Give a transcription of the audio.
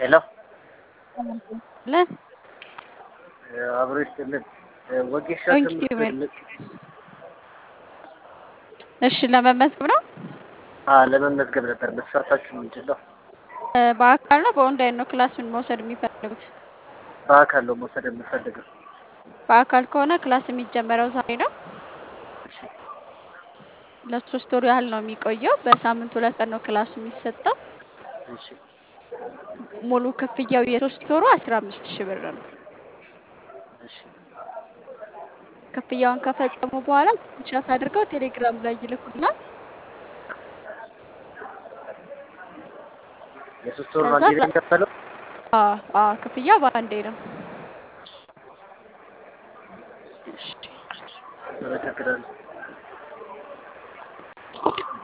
ሄሎ ለ አብሮ ይስጥልን። ወጌሻ ዶንኪ ትምህርት ቲዩብ እሺ፣ ለመመዝገብ ነው። ለመመዝገብ ነበር። መስፈርታችሁ ምንድን ነው? በአካል ነው በኦንላይን ነው ክላስ ምን መውሰድ የሚፈልጉት? በአካል ነው መውሰድ የምፈልገው። በአካል ከሆነ ክላስ የሚጀመረው ዛሬ ነው። ለሶስት ወር ያህል ነው የሚቆየው። በሳምንት 2 ቀን ነው ክላሱ የሚሰጠው። እሺ ሙሉ ክፍያው የሶስት ወሩ 15,000 ብር ነው። እሺ ክፍያውን ከፈጸሙ በኋላ ስክሪንሾት አድርገው ቴሌግራም ላይ ይልኩልናል። የሶስት ወር ከዛ ባንዴ ነው የሚከፈለው? ክፍያው በአንዴ ነው። እሺ አመሰግናለሁ።